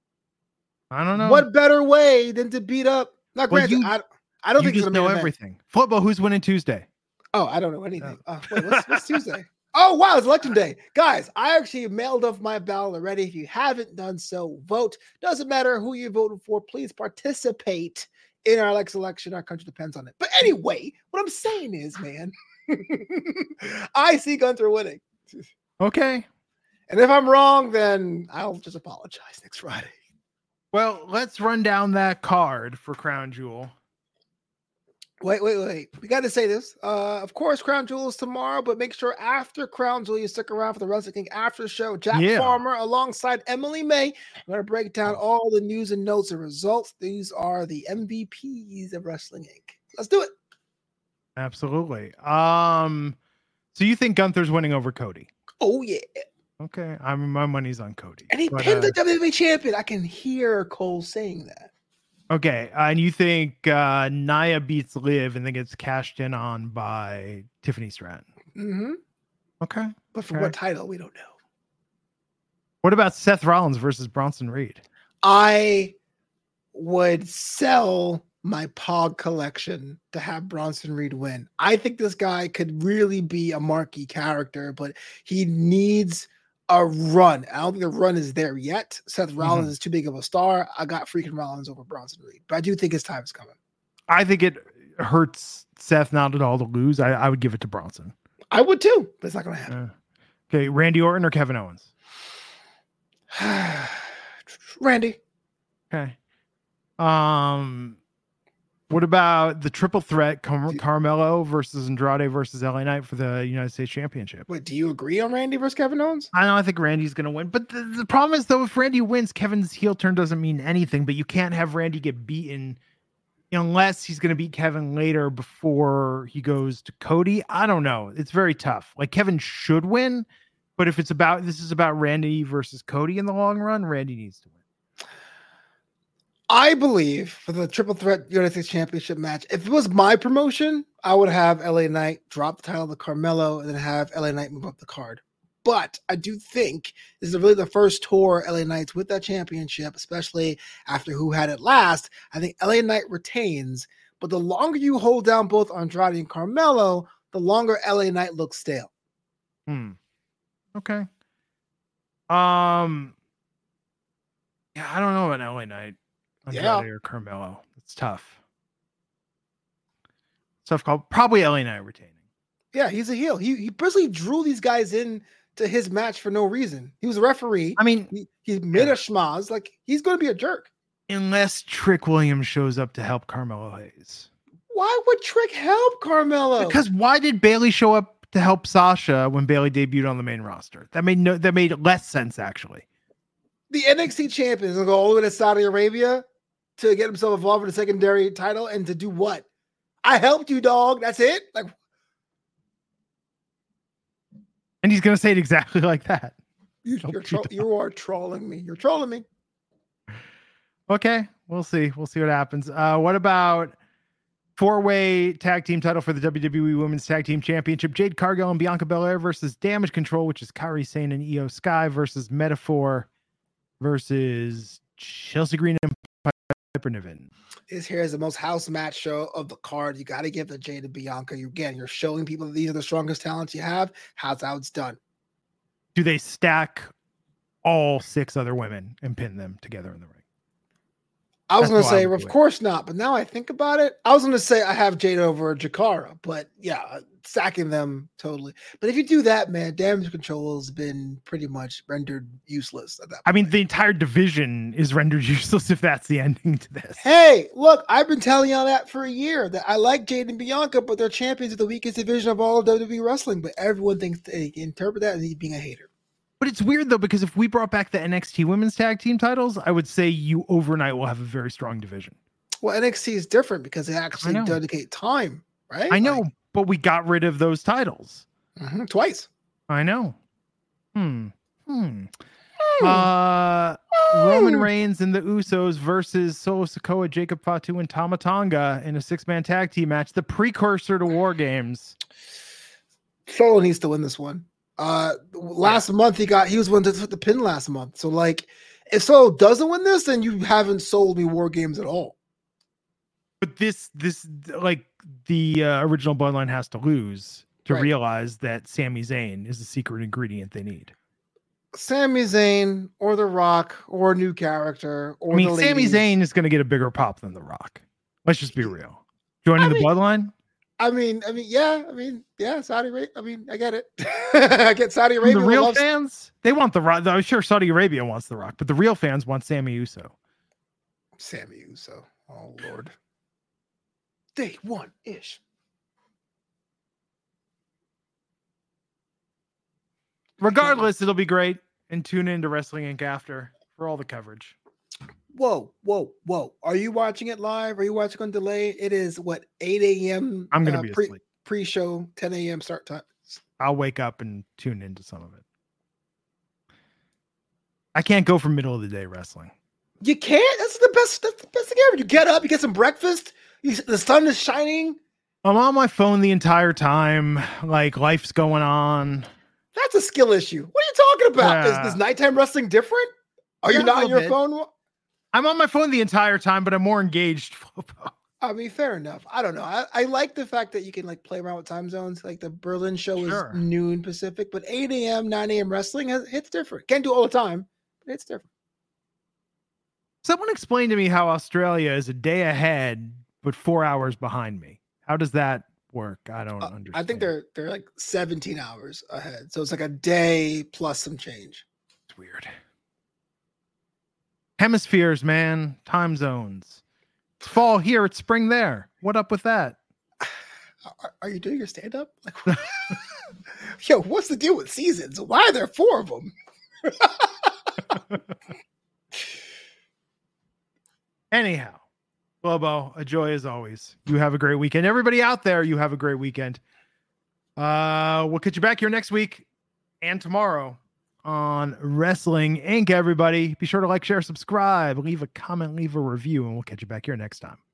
I don't know. What better way than to beat up? Not granted, I don't think you just know everything. Football, who's winning Tuesday? Oh, I don't know anything. Wait, what's Tuesday? Oh, wow, it's election day. Guys, I actually mailed off my ballot already. If you haven't done so, vote. Doesn't matter who you're voting for. Please participate in our next election. Our country depends on it. But anyway, what I'm saying is, man, I see Gunther winning. Okay. And if I'm wrong, then I'll just apologize next Friday. Well, let's run down that card for Crown Jewel. Wait. We got to say this. Of course, Crown Jewel is tomorrow, but make sure after Crown Jewel, you stick around for the Wrestling King after show. Jack Farmer alongside Emily May. We're going to break down all the news and notes and results. These are the MVPs of Wrestling Inc. Let's do it. Absolutely. So you think Gunther's winning over Cody? Oh, yeah. Okay. My money's on Cody. And he pinned the WWE champion. I can hear Cole saying that. Okay, and you think Nia beats Liv and then gets cashed in on by Tiffany Stratton? Mm-hmm. Okay. But for what title, we don't know. What about Seth Rollins versus Bronson Reed? I would sell my Pog collection to have Bronson Reed win. I think this guy could really be a marquee character, but he needs a run. I don't think the run is there yet. Seth Rollins is too big of a star. I got freaking Rollins over Bronson Reed, but I do think his time is coming. I think it hurts Seth not at all to lose. I would give it to Bronson. I would too, but it's not going to happen. Okay, Randy Orton or Kevin Owens? Randy. Okay. What about the triple threat, Carmelo versus Andrade versus LA Knight for the United States Championship? Wait, do you agree on Randy versus Kevin Owens? I think Randy's going to win. But the problem is, though, if Randy wins, Kevin's heel turn doesn't mean anything. But you can't have Randy get beaten unless he's going to beat Kevin later before he goes to Cody. I don't know. It's very tough. Like, Kevin should win. But if this is about Randy versus Cody in the long run, Randy needs to win. I believe for the triple threat United States Championship match, if it was my promotion, I would have LA Knight drop the title to Carmelo and then have LA Knight move up the card. But I do think this is really the first tour LA Knight's with that championship, especially after who had it last. I think LA Knight retains, but the longer you hold down both Andrade and Carmelo, the longer LA Knight looks stale. Okay. Yeah, I don't know about LA Knight. Andrade or Carmelo. It's tough. Tough call. Probably LA Knight retaining. Yeah, he's a heel. He basically drew these guys in to his match for no reason. He was a referee. I mean, he made a schmaz. Like, he's going to be a jerk. Unless Trick Williams shows up to help Carmelo Hayes. Why would Trick help Carmelo? Because why did Bayley show up to help Sasha when Bayley debuted on the main roster? That made less sense, actually. The NXT champions will go all the way to Saudi Arabia to get himself involved in a secondary title and to do what? I helped you, dog. That's it. Like, and he's gonna say it exactly like that. You are trolling me. You're trolling me. Okay, we'll see. We'll see what happens. What about 4-way tag team title for the WWE Women's Tag Team Championship? Jade Cargill and Bianca Belair versus Damage Control, which is Kairi Sane and Io Sky versus Metaphor versus Chelsea Green and Piper Niven. Here's the most house match show of the card. You got to give the Jade and Bianca. You're showing people that these are the strongest talents you have. How's how it's done. Do they stack all 6 other women and pin them together in the ring? I was going to say, of course not. But now I think about it, I was going to say I have Jade over Jakara. But yeah, stacking them totally. But if you do that, man, Damage Control has been pretty much rendered useless at that point. I mean, the entire division is rendered useless if that's the ending to this. Hey, look, I've been telling y'all that for a year, that I like Jade and Bianca, but they're champions of the weakest division of all of WWE wrestling. But everyone thinks they interpret that as he's being a hater. But it's weird, though, because if we brought back the NXT Women's Tag Team titles, I would say you overnight will have a very strong division. Well, NXT is different because they actually dedicate time, right? I know, but we got rid of those titles. Twice. I know. Roman Reigns and the Usos versus Solo Sikoa, Jacob Fatu, and Tama Tonga in a 6-man tag team match, the precursor to War Games. Solo needs to win this one. Last month he was one that took the pin last month. So like, if Solo doesn't win this, then you haven't sold me War Games at all. But this like the original Bloodline has to lose to realize that Sami Zayn is the secret ingredient they need. Sami Zayn or The Rock or a new character or Sami Zayn is going to get a bigger pop than The Rock. Let's just be real. Joining the Bloodline. Yeah, Saudi Arabia. I get it. I get Saudi Arabia. The real fans, they want The Rock. I'm sure Saudi Arabia wants The Rock, but the real fans want Sami Uso. Sami Uso. Oh, Lord. Day 1-ish. Regardless, it'll be great. And tune in to Wrestling Inc. after for all the coverage. Whoa. Are you watching it live? Are you watching on delay? It is 8 a.m. I'm going to be asleep. Pre-show, 10 a.m. start time. I'll wake up and tune into some of it. I can't go for middle of the day wrestling. You can't? That's the best thing ever. You get up, you get some breakfast, the sun is shining. I'm on my phone the entire time. Like, life's going on. That's a skill issue. What are you talking about? Is nighttime wrestling different? Are you not on your phone? I'm on my phone the entire time, but I'm more engaged. I mean, fair enough. I don't know. I like the fact that you can like play around with time zones. Like the Berlin show is noon Pacific, but 8 a.m., 9 a.m. wrestling, it's different. Can't do it all the time, but it's different. Someone explain to me how Australia is a day ahead, but 4 hours behind me. How does that work? I don't understand. I think they're like 17 hours ahead. So it's like a day plus some change. It's weird. Hemispheres, man. Time zones. It's fall here. It's spring there. What up with that? Are you doing your stand-up? Like, yo, what's the deal with seasons? Why are there 4 of them? Anyhow, Lobo, a joy as always. You have a great weekend. Everybody out there, you have a great weekend. We'll catch you back here next week and tomorrow on Wrestling Inc. Everybody, be sure to like, share, subscribe, leave a comment, leave a review, and we'll catch you back here next time.